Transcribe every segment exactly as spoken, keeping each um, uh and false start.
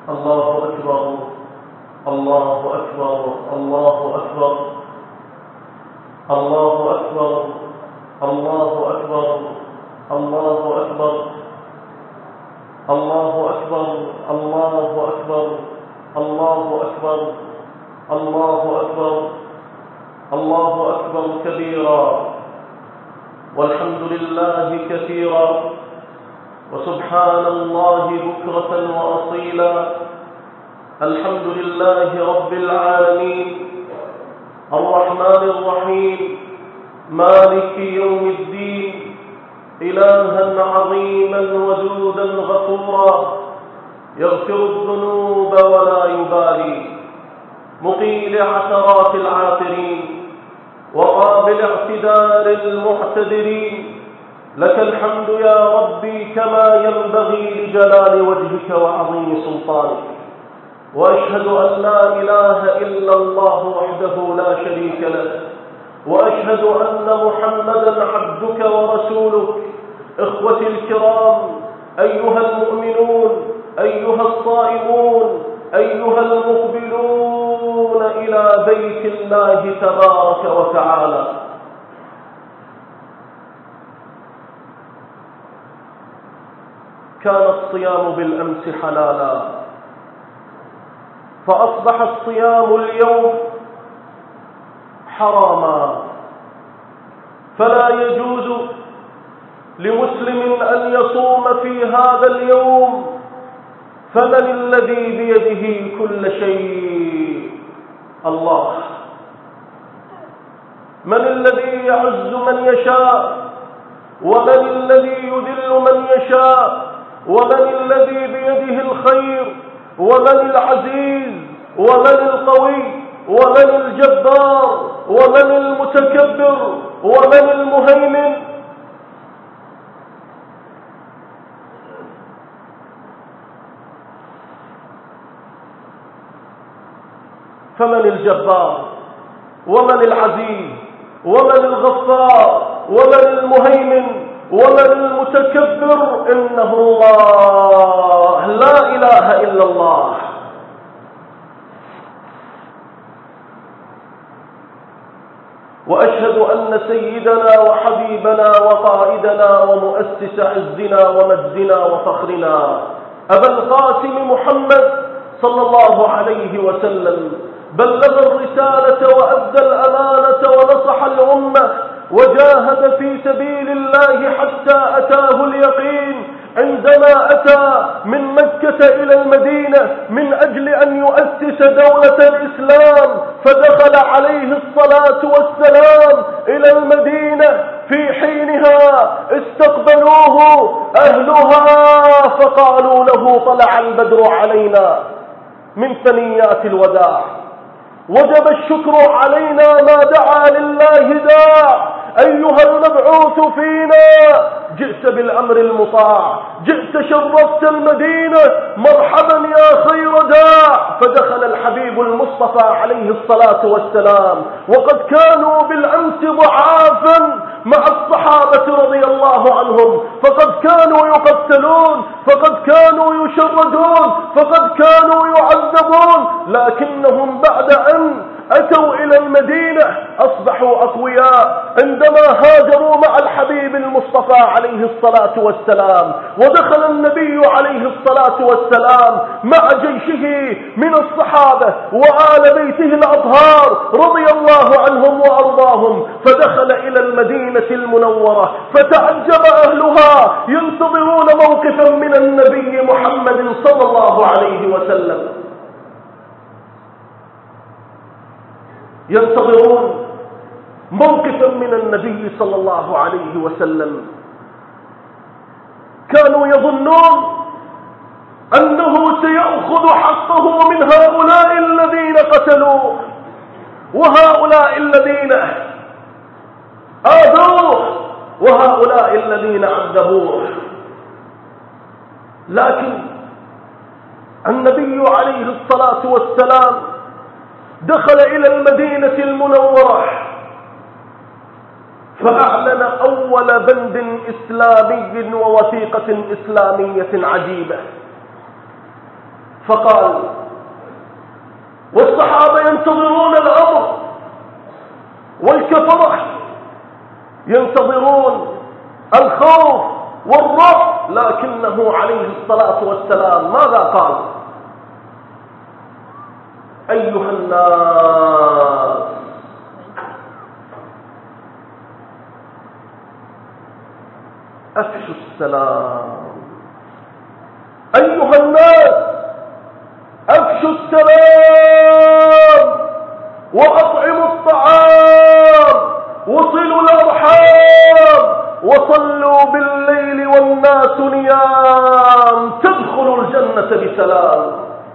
الله أكبر الله أكبر الله أكبر الله أكبر الله أكبر الله أكبر الله أكبر الله أكبر الله أكبر الله أكبر الله أكبر كبيرا والحمد لله كثيرا وسبحان الله بكرة وأصيلا. الحمد لله رب العالمين الرحمن الرحيم مالك يوم الدين إلها عظيما ودودا غفورا يغفر الذنوب ولا يبالي مقيل عثرات العاثرين وقابل اعتذار المعتذرين. لك الحمد يا ربي كما ينبغي لجلال وجهك وعظيم سلطانك، وأشهد أن لا إله إلا الله وحده لا شريك له، وأشهد أن محمدا عبدك ورسولك. إخوتي الكرام، أيها المؤمنون، أيها الصائمون، أيها المقبلون إلى بيت الله تبارك وتعالى، كان الصيام بالأمس حلالا فأصبح الصيام اليوم حراما، فلا يجوز لمسلم أن يصوم في هذا اليوم. فمن الذي بيده كل شيء؟ الله. من الذي يعز من يشاء ومن الذي يذل من يشاء ومن الذي بيده الخير ومن العزيز ومن القوي ومن الجبار ومن المتكبر ومن المهيمن؟ فمن الجبار ومن العزيز ومن الغفار ومن المهيمن ومن المتكبر؟ إنه الله، لا إله إلا الله. وأشهد أن سيدنا وحبيبنا وقائدنا ومؤسس عزنا ومجدنا وفخرنا أبا القاسم محمد صلى الله عليه وسلم بلغ الرسالة وأدى الأمانة ونصح الأمة وجاهد في سبيل الله حتى أتاه اليقين، عندما أتى من مكة إلى المدينة من أجل أن يؤسس دولة الإسلام، فدخل عليه الصلاة والسلام إلى المدينة في حينها استقبلوه أهلها فقالوا له: طلع البدر علينا من ثنيات الوداع، وجب الشكر علينا ما دعا لله داع. أيها المبعوث فينا، جئت بالأمر المطاع، جئت شرفت المدينة، مرحبا يا خير داع. فدخل الحبيب المصطفى عليه الصلاة والسلام وقد كانوا بالأمس ضعافا مع الصحابة رضي الله عنهم، فقد كانوا يقتلون، فقد كانوا يشردون، فقد كانوا يعذبون، لكنهم بعد أن أتوا إلى المدينة أصبحوا أقوياء عندما هاجروا مع الحبيب المصطفى عليه الصلاة والسلام. ودخل النبي عليه الصلاة والسلام مع جيشه من الصحابة وآل بيته الأطهار رضي الله عنهم وأرضاهم، فدخل إلى المدينة المنورة، فتعجب أهلها ينتظرون موقفا من النبي محمد صلى الله عليه وسلم، ينتظرون موقفا من النبي صلى الله عليه وسلم. كانوا يظنون أنه سيأخذ حقه من هؤلاء الذين قتلوه وهؤلاء الذين آذوه وهؤلاء الذين عذبوه، لكن النبي عليه الصلاة والسلام دخل إلى المدينة المنورة فأعلن أول بند إسلامي ووثيقة إسلامية عجيبة، فقال، والصحابة ينتظرون الأمر والكفرة ينتظرون الخوف والرعب، لكنه عليه الصلاة والسلام ماذا قال؟ أيها الناس أفشوا السلام، أيها الناس أفشوا السلام وأطعموا الطعام وصلوا الأرحام وصلوا بالليل والناس نيام تدخلوا الجنة بسلام.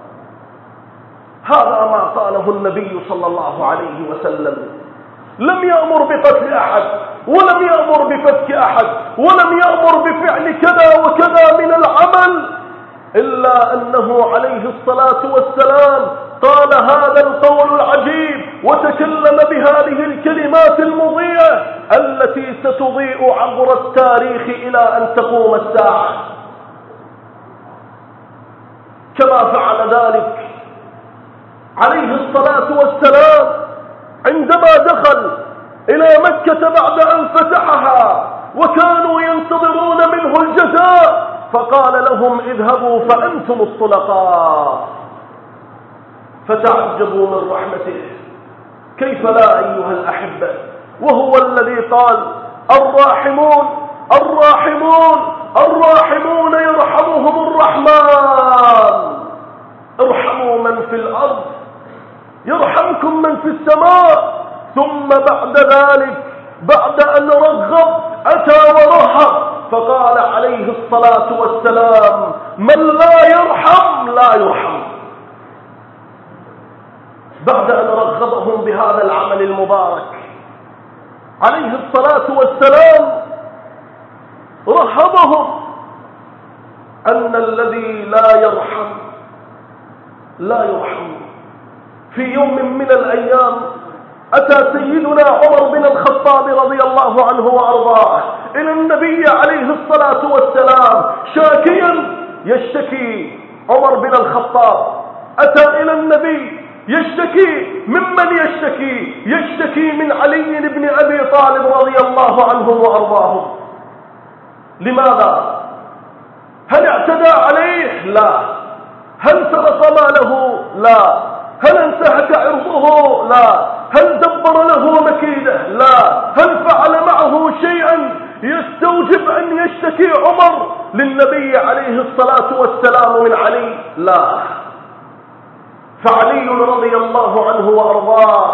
هذا ما قاله النبي صلى الله عليه وسلم. لم يأمر بقتل أحد، ولم يأمر بفتك أحد، ولم يأمر بفعل كذا وكذا من العمل، إلا أنه عليه الصلاة والسلام قال هذا القول العجيب وتكلم بهذه الكلمات المضيئة التي ستضيء عبر التاريخ إلى أن تقوم الساعة، كما فعل ذلك عليه الصلاة والسلام عندما دخل إلى مكة بعد أن فتحها وكانوا ينتظرون منه الجزاء، فقال لهم اذهبوا فأنتم الطلقاء، فتعجبوا من رحمته. كيف لا أيها الأحبة، وهو الذي قال الراحمون الراحمون الراحمون يرحمهم الرحمن، ارحموا من في الأرض يرحمكم من في السماء. ثم بعد ذلك بعد أن رغب أتى ورهب، فقال عليه الصلاة والسلام من لا يرحم لا يرحم. بعد أن رغبهم بهذا العمل المبارك عليه الصلاة والسلام رهبهم أن الذي لا يرحم لا يرحم. في يوم من الأيام أتى سيدنا عمر بن الخطاب رضي الله عنه وأرضاه إلى النبي عليه الصلاة والسلام شاكيا يشتكي. عمر بن الخطاب أتى إلى النبي يشتكي. ممن يشتكي؟ يشتكي من علي بن أبي طالب رضي الله عنهم وأرضاهم. لماذا؟ هل اعتدى عليه؟ لا. هل سرق ماله؟ لا. هل انتهك عرضه؟ لا. هل دبر له مكيده؟ لا. هل فعل معه شيئا يستوجب أن يشتكي عمر للنبي عليه الصلاة والسلام من علي؟ لا. فعلي رضي الله عنه وأرضاه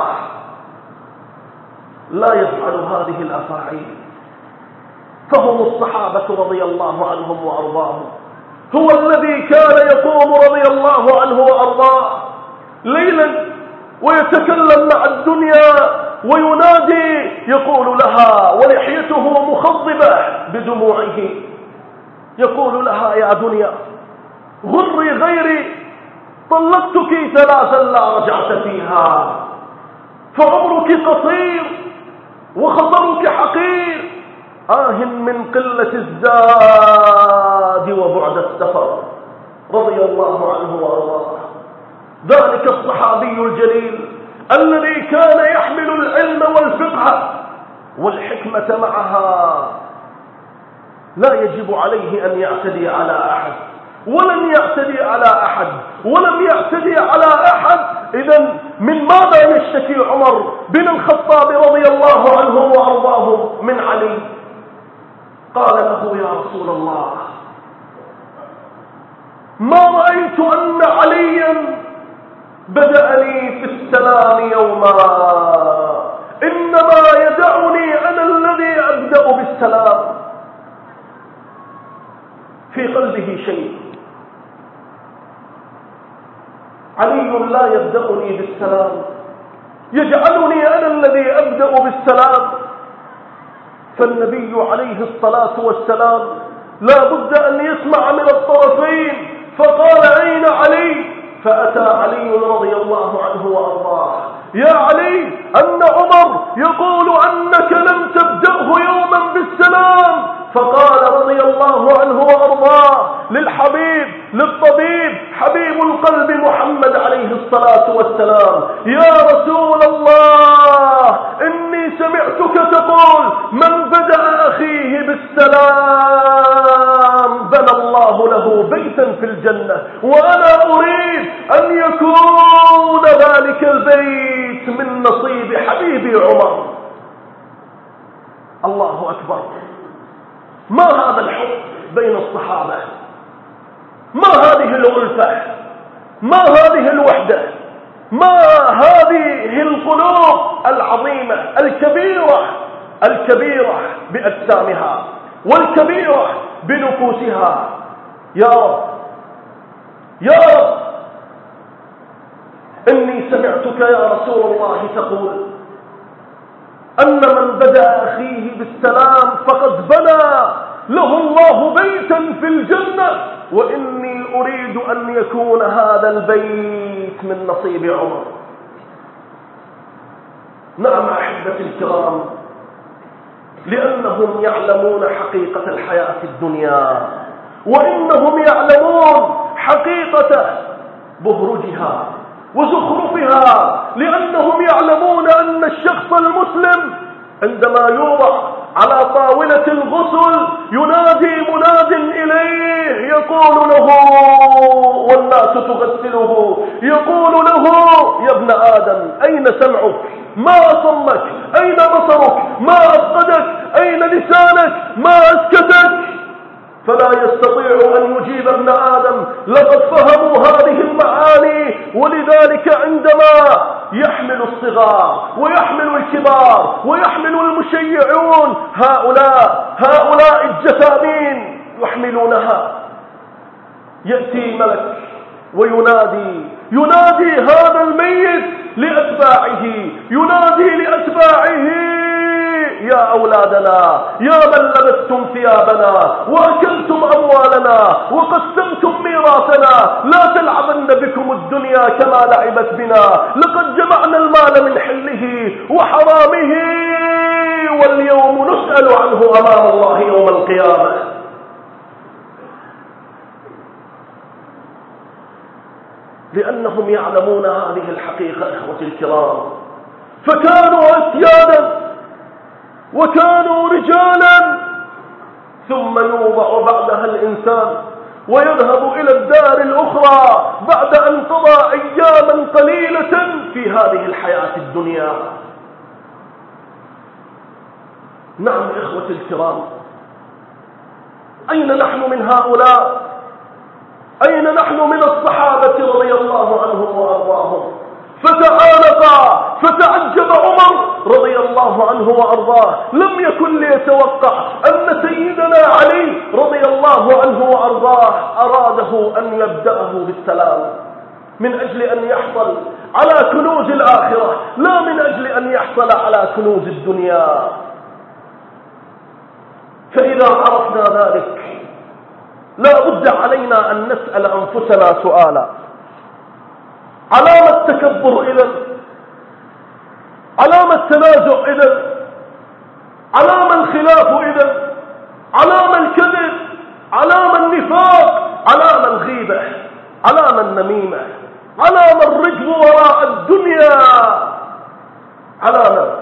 لا يفعل هذه الأفاعيل، فهم الصحابة رضي الله عنهم وأرضاهم. هو الذي كان يقوم رضي الله عنه وأرضاه ليلا ويتكلم مع الدنيا وينادي يقول لها ولحيته مخضبة بدموعه، يقول لها يا دنيا غري غيري، طلقتك ثلاثا لا رجعت فيها، فعمرك قصير وخطرك حقير، آه من قلة الزاد وبعد السفر. رضي الله عنه وأرضاه. ذلك الصحابي الجليل الذي كان يحمل العلم والفقه والحكمة معها، لا يجب عليه أن يعتدي على أحد، ولم يعتدي على أحد ولم يعتدي على أحد. إذن من ماذا يشتكي عمر بن الخطاب رضي الله عنه وأرضاه من علي؟ قال له يا رسول الله ما رأيت أن عليا بدأني في السلام يوما، إنما يدعني أنا الذي أبدأ بالسلام. في قلبه شيء، علي لا يبدأني بالسلام، يجعلني أنا الذي أبدأ بالسلام. فالنبي عليه الصلاة والسلام لا بد أن يسمع من الطرفين، فقال أين علي؟ فأتى علي رضي الله عنه وأرضاه يا علي أن عمر يقول أنك لم تبدأه يوما بالسلام، فقال رضي الله عنه وأرضاه للحبيب للطبيب حبيب القلب محمد عليه الصلاة والسلام: يا رسول الله، إني سمعتك تقول من بدأ أخيه بالسلام بنى الله له بيتا في الجنة، وأنا أريد أن يكون ذلك البيت من نصيب حبيبي عمر. الله أكبر. ما هذا الحب بين الصحابة؟ ما هذه الألفة؟ ما هذه الوحدة؟ ما هذه القلوب العظيمة الكبيرة الكبيرة بأجسامها والكبيرة بنفوسها؟ يا رب يا رب، إني سمعتك يا رسول الله تقول أن من بدأ أخيه بالسلام فقد بنى له الله بيتا في الجنة، وإني أريد أن يكون هذا البيت من نصيب عمر. نعم أحبتي الكرام، لأنهم يعلمون حقيقة الحياة الدنيا، وإنهم يعلمون حقيقة بهرجها وزخرفها، لأنهم يعلمون أن الشخص المسلم عندما يوضع على طاولة الغسل ينادي مناد إليه يقول له، والناس تغسله، يقول له: يا ابن آدم، أين سمعك؟ ما أصمك؟ أين بصرك؟ ما أفقدك؟ أين لسانك؟ ما أسكتك؟ فلا يستطيع أن يجيب ابن آدم. لقد فهموا هذه المعاني، ولذلك عندما يحمل الصغار ويحمل الكبار ويحمل المشيعون هؤلاء هؤلاء الجثامين يحملونها، يأتي ملك وينادي ينادي هذا الميت لأتباعه، ينادي لأتباعه: يا أولادنا، يا من لبستم ثيابنا وأكلتم أموالنا وقسمتم ميراثنا، لا تلعبن بكم الدنيا كما لعبت بنا، لقد جمعنا المال من حله وحرامه، واليوم نسأل عنه أمام الله يوم القيامة. لأنهم يعلمون هذه الحقيقة إخوتي الكرام، فكانوا أسيادا وكانوا رجالا، ثم يوضع بعدها الإنسان ويذهب إلى الدار الأخرى بعد أن قضى أياما قليلة في هذه الحياة الدنيا. نعم إخوتي الكرام، أين نحن من هؤلاء؟ أين نحن من الصحابة رضي الله عنهم وأرضاهم؟ فتعانقا فتعجب عمر رضي الله عنه وأرضاه، لم يكن ليتوقع أن سيدنا علي رضي الله عنه وأرضاه أراده أن يبدأه بالسلام، من أجل أن يحصل على كنوز الآخرة، لا من أجل أن يحصل على كنوز الدنيا. فإذا عرفنا ذلك لا بد علينا أن نسأل أنفسنا سؤالا: علامة التكبر إذن؟ علامة التنازع إذن؟ علامة الخلاف إذن؟ علامة الكذب؟ علامة النفاق؟ علامة الغيبة؟ علامة النميمة؟ علامة الرجل وراء الدنيا؟ علامة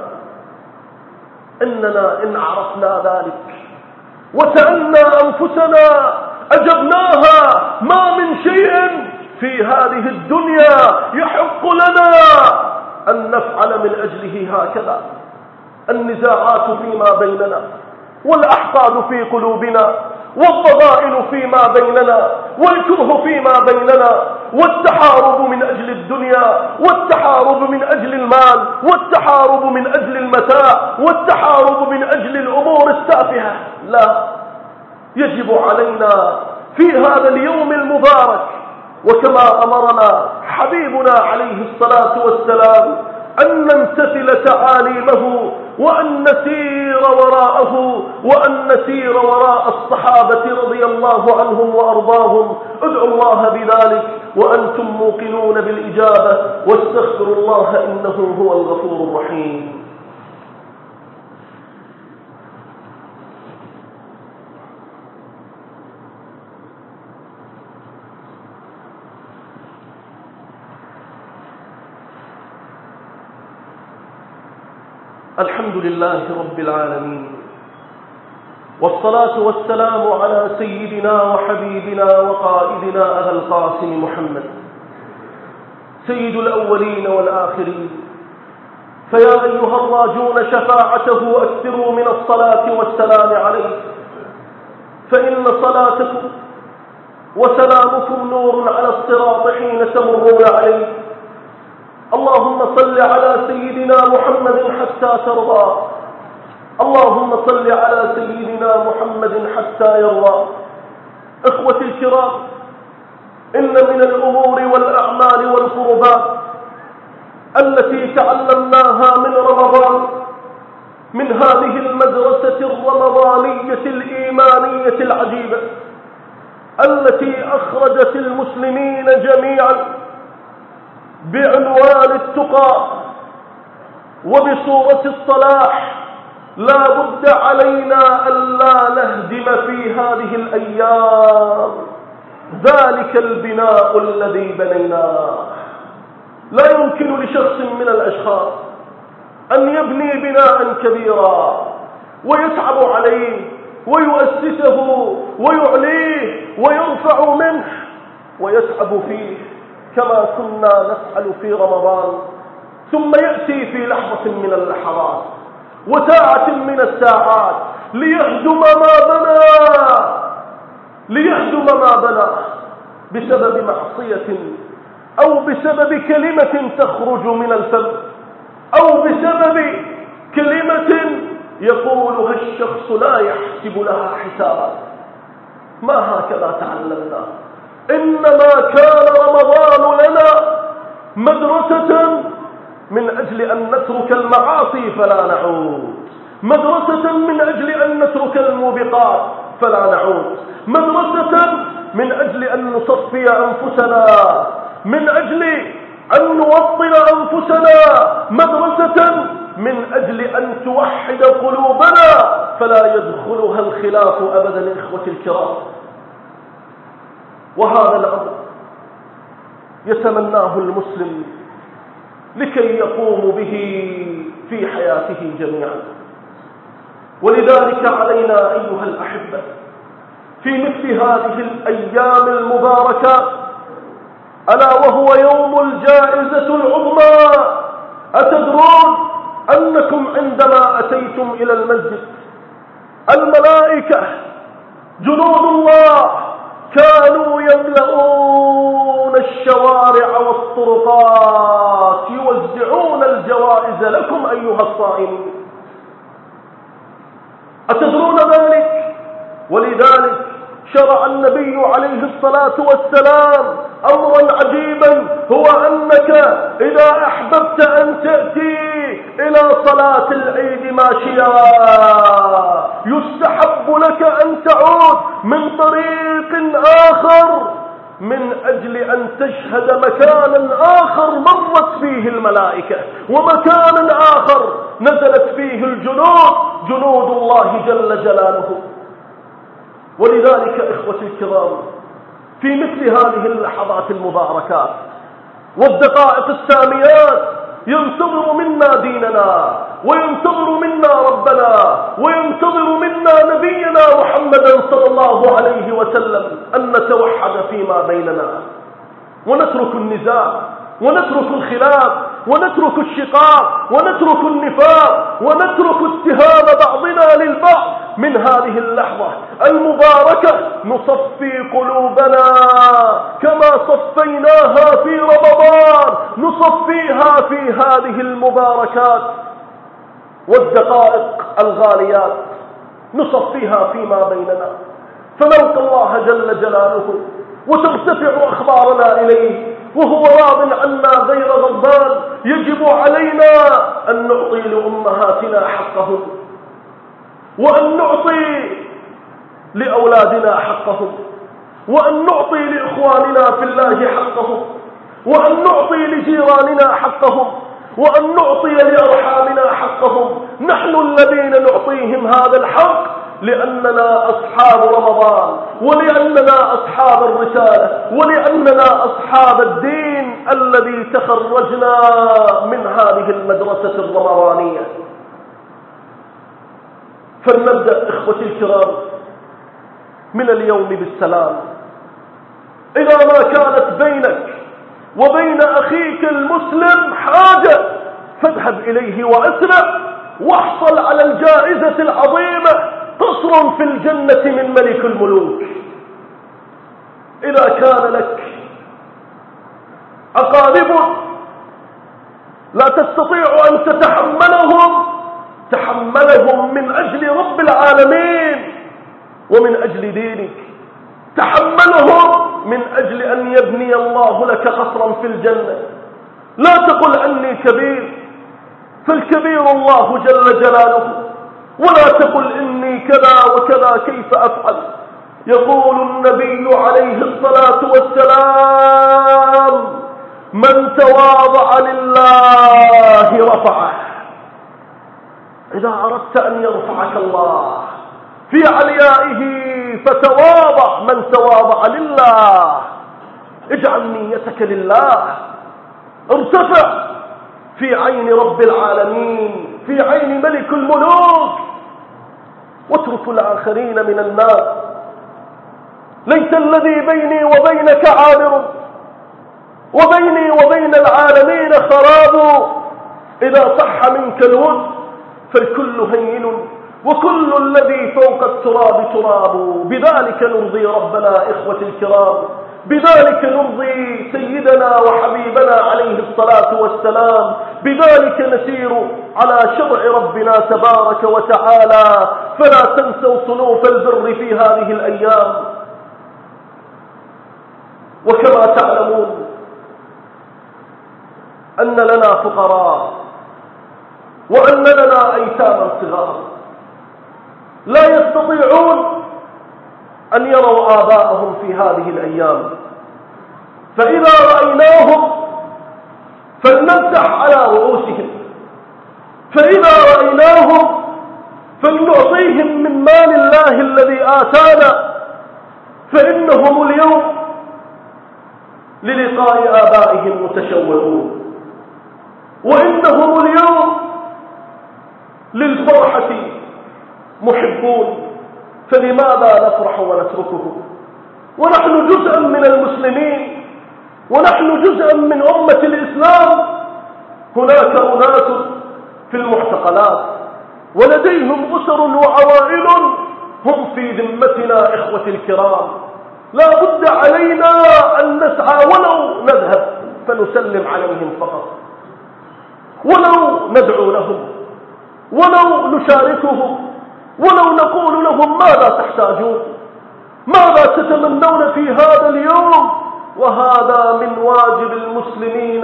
إننا إن عرفنا ذلك وسألنا أنفسنا أجبناها: ما من شيء في هذه الدنيا يحق لنا أن نفعل من أجله هكذا. النزاعات فيما بيننا، والأحقاد في قلوبنا، والضغائن فيما بيننا، والكره فيما بيننا، والتحارب من أجل الدنيا، والتحارب من أجل المال، والتحارب من أجل المتاع، والتحارب من أجل الأمور التافهة. لا، يجب علينا في هذا اليوم المبارك، وكما أمرنا حبيبنا عليه الصلاة والسلام، أن نمتثل تعاليمه وأن نسير وراءه، وأن نسير وراء الصحابة رضي الله عنهم وأرضاهم. ادعوا الله بذلك وأنتم موقنون بالإجابة، واستغفروا الله إنه هو الغفور الرحيم. الحمد لله رب العالمين، والصلاة والسلام على سيدنا وحبيبنا وقائدنا أبا القاسم محمد سيد الأولين والآخرين. فيا أيها الراجون شفاعته أكثروا من الصلاة والسلام عليه، فإن صلاتكم وسلامكم نور على الصراط حين تمرون عليه. اللهم صل على سيدنا محمد حتى ترضى، اللهم صل على سيدنا محمد حتى يرضى. إخوتي الكرام، إن من الأمور والأعمال والقربات التي تعلمناها من رمضان، من هذه المدرسة الرمضانية الإيمانية العجيبة التي أخرجت المسلمين جميعا بعنوان التقى وبصورة الصلاح، لا بد علينا ألا نهدم في هذه الأيام ذلك البناء الذي بنيناه. لا يمكن لشخص من الأشخاص أن يبني بناء كبيرا ويتعب عليه ويؤسسه ويعليه ويرفع منه ويتعب فيه كما كنا نفعل في رمضان، ثم يأتي في لحظة من اللحظات وساعة من الساعات ليهدم ما بنى ليهدم ما بنى بسبب معصية أو بسبب كلمة تخرج من الفم أو بسبب كلمة يقولها الشخص لا يحسب لها حسابا. ما هكذا تعلمنا. إنما كان رمضان لنا مدرسة من أجل أن نترك المعاصي فلا نعود، مدرسة من أجل أن نترك الموبقات فلا نعود، مدرسة من أجل أن نصفي أنفسنا، من أجل أن نوطن أنفسنا، مدرسة من أجل أن توحد قلوبنا فلا يدخلها الخلاف أبدا. إخوتي الكرام، وهذا الأمر يتمناه المسلم لكي يقوم به في حياته جميعا. ولذلك علينا أيها الأحبة في مثل هذه الأيام المباركة، ألا وهو يوم الجائزة العظمى، أتدرون أنكم عندما أتيتم إلى المسجد الملائكة جنود الله كانوا يملؤون الشوارع والطرقات يوزعون الجوائز لكم أيها الصائمين. أتدرون ذلك؟ ولذلك شرع النبي عليه الصلاة والسلام أمرا عجيبا، هو أنك إذا أحببت أن تأتي إلى صلاة العيد ماشيا يستحب لك أن تعود من طريق آخر من أجل أن تشهد مكانا آخر مرت فيه الملائكة، ومكانا آخر نزلت فيه الجنود، جنود الله جل جلاله. ولذلك إخوتي الكرام، في مثل هذه اللحظات المباركات والدقائق الساميات ينتظر منا ديننا، وينتظر منا ربنا، وينتظر منا نبينا محمدا صلى الله عليه وسلم أن نتوحد فيما بيننا، ونترك النزاع، ونترك الخلاف، ونترك الشقاق، ونترك النفاق، ونترك اتهام بعضنا للبعض. من هذه اللحظة المباركة نصفي قلوبنا كما صفيناها في رمضان، نصفيها في هذه المباركات والدقائق الغاليات، نصفيها فيما بيننا، فنلقى الله جل جلاله وترتفع أخبارنا إليه وهو راض عنا غير غضبان. يجب علينا أن نعطي لأمهاتنا حقهم، وأن نعطي لأولادنا حقهم، وأن نعطي لإخواننا في الله حقهم، وأن نعطي لجيراننا حقهم، وأن نعطي لأرحامنا حقهم. نحن الذين نعطيهم هذا الحق لأننا أصحاب رمضان، ولأننا أصحاب الرسالة، ولأننا أصحاب الدين الذي تخرجنا من هذه المدرسة الرمضانية. فلنبدأ إخوتي الكرام من اليوم بالسلام. إذا ما كانت بينك وبين أخيك المسلم حاجة فاذهب إليه وأسرع واحصل على الجائزة العظيمة، قصر في الجنة من ملك الملوك. إذا كان لك أقارب لا تستطيع أن تتحملهم، تحملهم من أجل رب العالمين ومن أجل دينك، تحملهم من أجل أن يبني الله لك قصرا في الجنة. لا تقل أني كبير، فالكبير الله جل جلاله، ولا تقل إني كذا وكذا كيف أفعل. يقول النبي عليه الصلاة والسلام: من تواضع لله رفعه. إذا أردت أن يرفعك الله في عليائه فتواضع. من تواضع لله، اجعل نيتك لله، ارتفع في عين رب العالمين، في عين ملك الملوك، واترك الآخرين من الناس. ليس الذي بيني وبينك عابر، وبيني وبين العالمين خراب. إذا صح منك الود فالكل هين، وكل الذي فوق التراب تراب. بذلك نرضي ربنا إخوة الكرام، بذلك نرضي سيدنا وحبيبنا عليه الصلاة والسلام، بذلك نسير على شرع ربنا تبارك وتعالى. فلا تنسوا صنوف البر في هذه الأيام. وكما تعلمون أن لنا فقراء وأن لنا أيتاما صغار لا يستطيعون أن يروا آباءهم في هذه الأيام. فإذا رأيناهم فلنمسح على رؤوسهم، فإذا رأيناهم فلنعطيهم من مال الله الذي آتانا، فإنهم اليوم للقاء آبائهم متشوقون، وإنهم اليوم للفرحة محبون. فلماذا نفرح ونتركه ونحن جزءا من المسلمين، ونحن جزءا من أمة الإسلام؟ هناك أناس في المعتقلات ولديهم أسر وعوائل هم في ذمتنا إخوة الكرام. لا بد علينا أن نسعى ولو نذهب فنسلم عليهم فقط، ولو ندعو لهم، ولو نشاركهم، ولو نقول لهم ماذا تحتاجون، ماذا تتمنون في هذا اليوم. وهذا من واجب المسلمين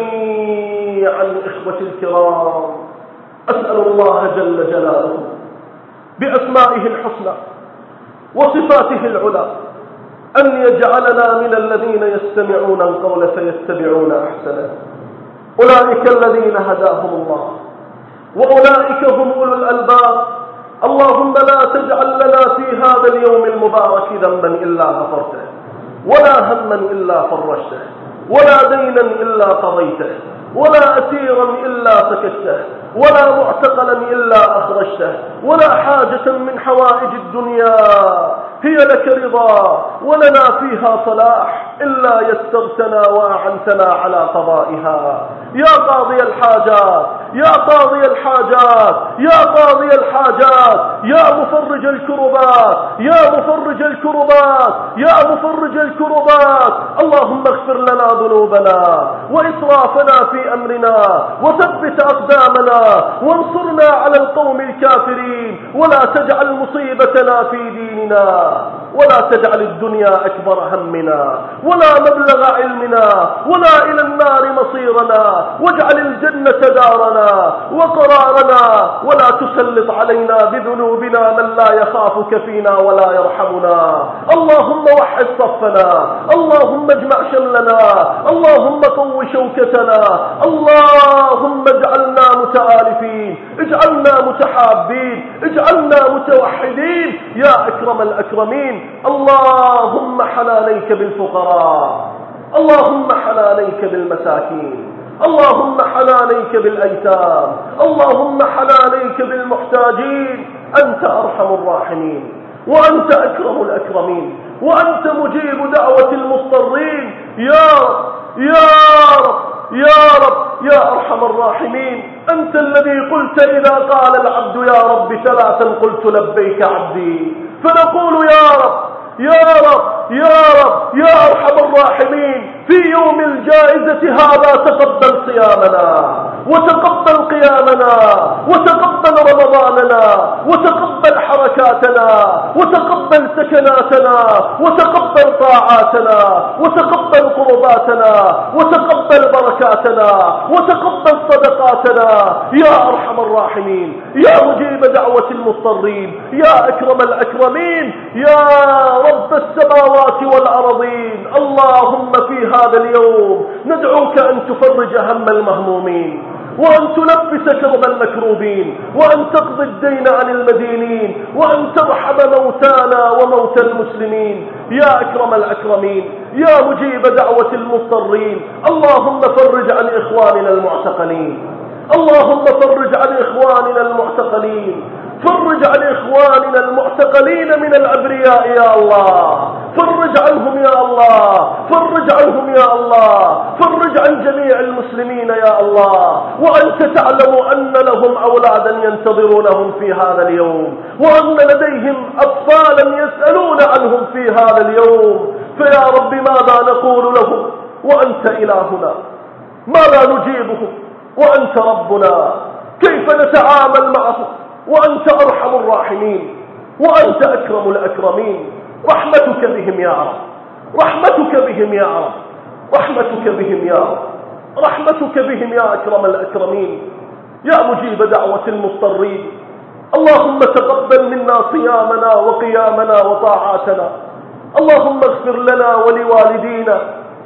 جميعا إخوة الكرام. أسأل الله جل جلاله بأسمائه الحسنى وصفاته العلى أن يجعلنا من الذين يستمعون القول فيتبعون أحسنه. أولئك الذين هداهم الله وأولئك هم أولو الألباب. اللهم لا تجعل لنا في هذا اليوم المبارك ذنبا إلا غفرته، ولا هما إلا فرجته، ولا دينا إلا قضيته، ولا أسيرا إلا سكته، ولا معتقلا إلا أخرجته، ولا حاجة من حوائج الدنيا هي لك رضا ولنا فيها صلاح إلا يسرتنا وأعنتنا على قضائها. يا قاضي الحاجات، يا قاضي الحاجات، يا قاضي الحاجات، يا مفرج الكربات، يا مفرج الكربات، يا مفرج الكربات. اللهم اغفر لنا ذنوبنا وإسرافنا في أمرنا، وثبت أقدامنا، وانصرنا على القوم الكافرين، ولا تجعل مصيبتنا في ديننا، ولا تجعل الدنيا أكبر همنا، ولا مبلغ علمنا، ولا إلى النار مصيرنا، واجعل الجنة دارنا وقرارنا، ولا تسلط علينا بذنوبنا من لا يخافك فينا ولا يرحمنا. اللهم وحد صفنا، اللهم اجمع شملنا، اللهم قو شوكتنا، اللهم اجعلنا متآلفين، اجعلنا متحابين، اجعلنا متوحدين يا أكرم الأكرمين. اللهم حنانيك بالفقراء، اللهم حنانيك بالمساكين، اللهم حنانيك بالأيتام، اللهم حنانيك بالمحتاجين. أنت أرحم الراحمين وأنت أكرم الأكرمين وأنت مجيب دعوة المضطرين يا رب يا رب يا رب يا أرحم الراحمين. أنت الذي قلت إذا قال العبد يا رب ثلاثا قلت لبيك عبدي، فنقول يا رب يا رب يا رب يا أرحم الراحمين في يوم الجائزة هذا تقبل صيامنا وتقبل قيامنا وتقبل رمضاننا وتقبل حركاتنا وتقبل سكناتنا وتقبل طاعاتنا وتقبل قرباتنا وتقبل بركاتنا وتقبل صدقاتنا يا أرحم الراحمين يا مجيب دعوة المضطرين يا أكرم الأكرمين يا رب السماوات والأرضين. اللهم في هذا اليوم ندعوك أن تفرج هم المهمومين وأن تنفس كرب المكروبين وأن تقضي الدين عن المدينين وأن ترحم موتانا وموتى المسلمين يا أكرم الأكرمين يا مجيب دعوة المضطرين. اللهم فرج عن إخواننا المعتقلين، اللهم فرج عن إخواننا المعتقلين، فرج عن إخواننا المعتقلين من الأبرياء يا الله، فرج عنهم يا الله، فرج عنهم يا الله، فرج عن جميع المسلمين يا الله. وأنت تعلم أن لهم أولادا ينتظرونهم في هذا اليوم وأن لديهم أطفالا يسألون عنهم في هذا اليوم، فيا رب ماذا نقول لهم وأنت إلهنا؟ ماذا نجيبهم وأنت ربنا؟ كيف نتعامل معهم وأنت أرحم الراحمين وأنت أكرم الأكرمين؟ رحمتك بهم يا رب، رحمتك بهم يا رب، رحمتك بهم يا رب، رحمتك بهم يا أكرم الأكرمين يا مجيب دعوة المضطرين. اللهم تقبل منا صيامنا وقيامنا وطاعاتنا. اللهم اغفر لنا ولوالدينا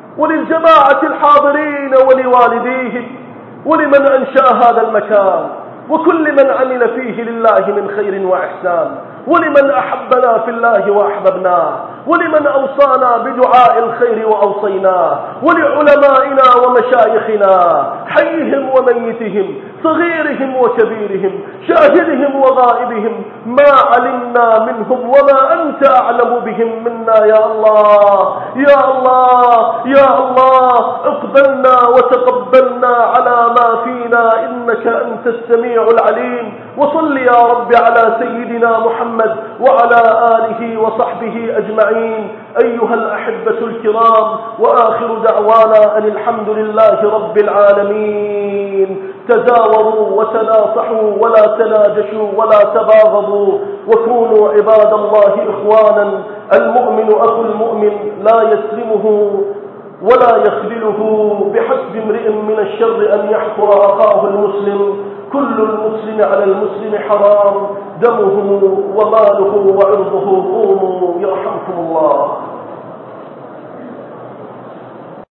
وللجماعة الحاضرين ولوالديهم ولمن أنشأ هذا المكان وكل من عمل فيه لله من خير وإحسان، ولمن أحبنا في الله وأحببناه، ولمن أوصانا بدعاء الخير وأوصيناه، ولعلمائنا ومشايخنا حيهم وميتهم صغيرهم وكبيرهم شاهدهم وغائبهم ما علمنا منهم وما أنت أعلم بهم منا يا الله يا الله يا الله. اقبلنا وتقبلنا على ما فينا إنك أنت السميع العليم. وصل يا رب على سيدنا محمد وعلى آله وصحبه أجمعين. أيها الأحبة الكرام، وآخر دعوانا أن الحمد لله رب العالمين. تزاوروا وتناصحوا ولا تناجشوا ولا تباغضوا وكونوا عباد الله إخوانا. المؤمن أخو المؤمن لا يسلمه ولا يخذله. بحسب امرئ من الشر أن يحقر أخاه المسلم. كل المسلم على المسلم حرام، دمه وماله وعرضه. قوموا يرحمكم الله.